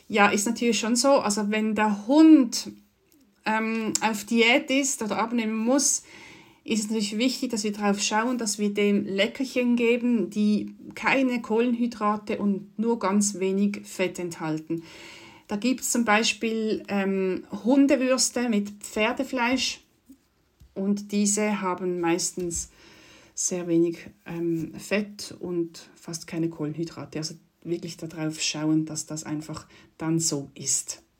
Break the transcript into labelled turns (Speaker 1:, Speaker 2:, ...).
Speaker 1: Ja, ist natürlich schon so. Also wenn der Hund auf Diät ist oder abnehmen muss, ist es natürlich wichtig, dass wir darauf schauen, dass wir dem Leckerchen geben, die keine Kohlenhydrate und nur ganz wenig Fett enthalten. Da gibt es zum Beispiel Hundewürste mit Pferdefleisch und diese haben meistens sehr wenig Fett und fast keine Kohlenhydrate. Also wirklich darauf schauen, dass das einfach dann so ist.